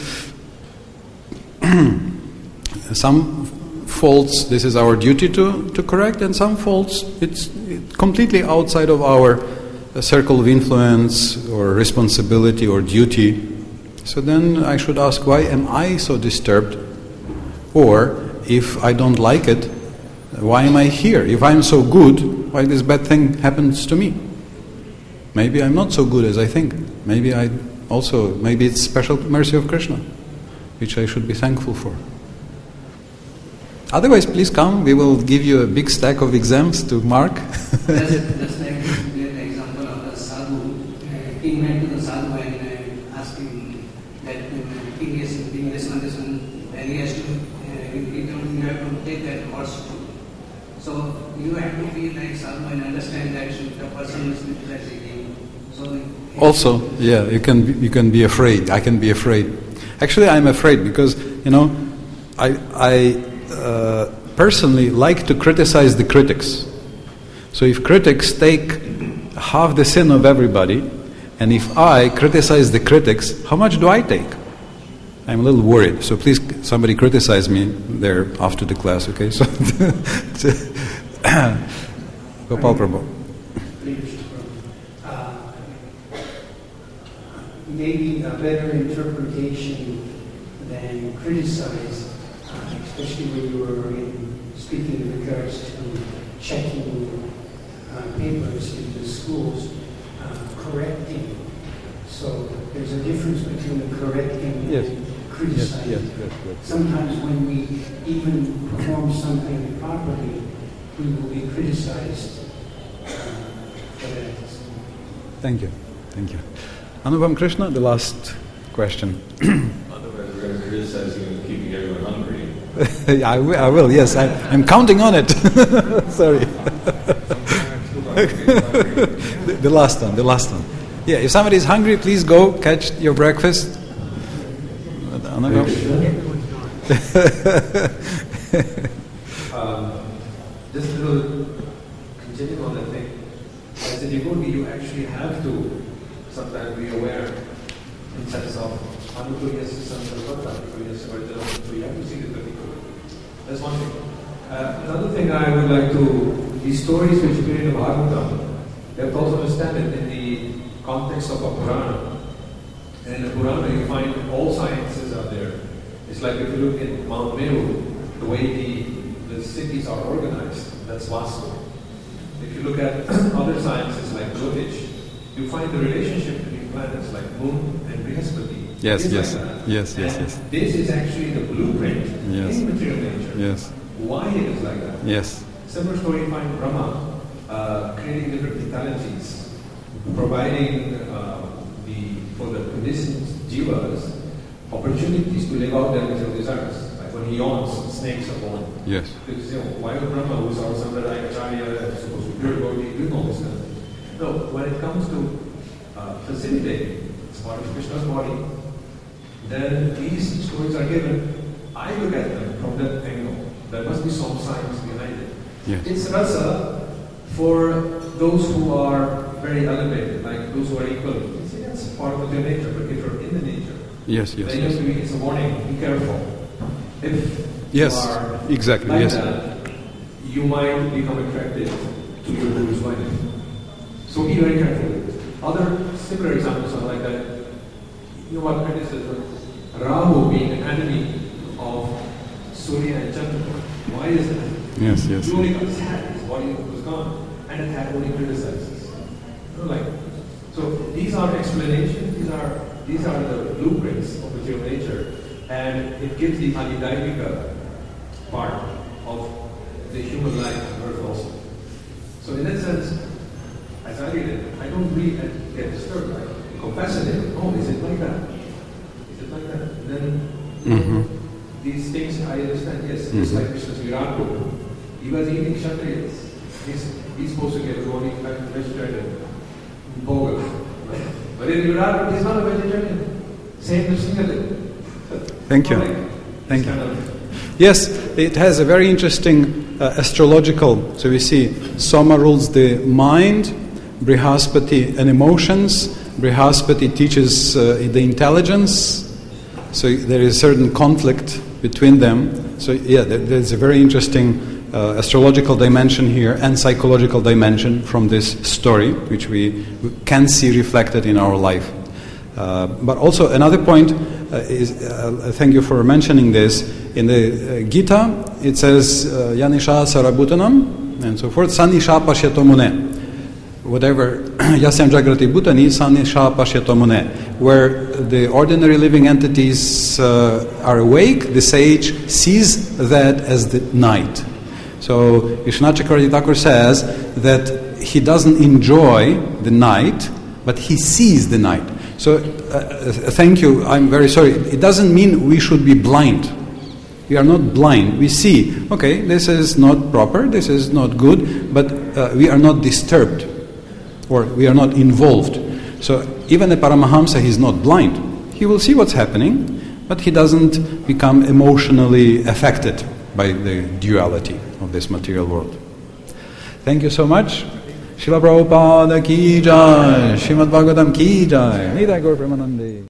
some faults, this is our duty to, to correct, and some faults, it's completely outside of our circle of influence or responsibility or duty. So then I should ask, why am I so disturbed? Or, if I don't like it, why am I here? If I'm so good, why this bad thing happens to me? Maybe I'm not so good as I think. Maybe I also, maybe it's special mercy of Krishna, which I should be thankful for. Otherwise, please come. We will give you a big stack of exams to mark. Just, just like the example of the sadhu. Uh, he went to the sadhu and uh, asked him that uh, he is being this one, this one, and he has to, uh, he told him, you have to take that horse too. So you have to feel like sadhu and understand that the person is criticizing him. So also, yeah, you can be, you can be afraid. I can be afraid. Actually, I'm afraid because, you know, I I. Uh, personally like to criticize the critics. So if critics take half the sin of everybody, and if I criticize the critics, how much do I take? I'm a little worried. So please, somebody criticize me there after the class, okay? So, Gopal Prabhu. Uh, maybe a better interpretation than criticize. Especially when you were in, speaking in regards to checking uh, papers in the schools, uh, correcting. So there's a difference between the correcting yes. and criticizing. Yes, yes, yes, yes. Sometimes when we even perform something properly, we will be criticized uh, for that. Thank you. Thank you. Anupam Krishna, the last question. Otherwise, we're going to criticize you and keeping everyone hungry. Yeah, I will, I will, yes. I, I'm counting on it. Sorry. the, the last one, the last one. Yeah, if somebody is hungry, please go catch your breakfast. um, just a little continuing on that thing. As a devotee, you actually have to sometimes be aware in sense of Anukuyasya Sankalpata, Anukuyasya Varjana. You have to see the thirty-two. That's one thing. Uh, another thing I would like to, these stories which appear in the Bhagavatam, you have to also understand it in the context of a Purana. And in a Purana, you find all sciences are there. It's like if you look at Mount Meru, the way the, the cities are organized, that's Vastu. If you look at other sciences like Jyotish, you find the relationship between planets like Moon and Brihaspati. Yes, It's yes, like that. yes, yes, And yes. this is actually the blueprint Yes. in material nature. Yes. Why it is like that? Yes. Similar story, you find Brahma uh, creating different vitalities, providing uh, the for the conditioned jivas opportunities to live out their material desires. Like when he yawns, snakes are born. Yes. Because, you know, why would Brahma, who is our Sampradaya Acharya, is supposed to be pure devotee, doing all this stuff? No, when it comes to uh, facilitating, it's part of Krishna's body, then these stories are given. I look at them from that angle. There must be some science behind it. Yes. It's rasa for those who are very elevated, like those who are equal. You see, that's part of their nature, but if you're in the nature, Yes, yes, then you yes. have to be, it's a warning, be careful. If Yes, you are exactly, like yes. that, you might become attracted to your guru's wife. So be very careful. Other similar examples are like that. You know what criticism? Rahu being an enemy of Surya and Chandra. Why is that? Yes, yes. He only got sad, his body was gone, and it had only criticizes. You know, like, so these are explanations, these are these are the blueprints of material nature, and it gives the Adidaivika part of the human life on earth also. So in that sense, as I read it, I don't really get disturbed. I confess it. Oh, is it like that? Is it like that? And then Mm-hmm. these things I understand, yes, Mm-hmm. just like Krishna's Virat Rupa. He was eating Kshatriyas. He's, he's supposed to get only vegetarian. Bogus. Right? Very Virat, but he's not a vegetarian. Same Nrsimha. Thank you. Thank you. Yes, it has a very interesting uh, astrological. So we see Soma rules the mind, Brihaspati and emotions. Brihaspati teaches uh, the intelligence. So there is a certain conflict between them. So yeah, there, there's a very interesting uh, astrological dimension here and psychological dimension from this story, which we can see reflected in our life. Uh, but also another point uh, is, uh, thank you for mentioning this, in the uh, Gita it says Yanisha Sarabhutanam and so forth, Sanisha Pashyatomune. Whatever Yasyam Jagrati Bhutani, Sanisha Pashyatomune. Where the ordinary living entities uh, are awake, the sage sees that as the night. So Vishwanath Chakravarti Thakur says that he doesn't enjoy the night, but he sees the night. So, uh, thank you, I'm very sorry. It doesn't mean we should be blind. We are not blind. We see, okay, this is not proper, this is not good, but uh, we are not disturbed, or we are not involved. So, even a Paramahamsa, he is not blind. He will see what's happening, but he doesn't become emotionally affected by the duality of this material world. Thank you so much. Srila Prabhupada ki jai, Srimad Bhagavatam ki jai, Nidai Gaur Premanande.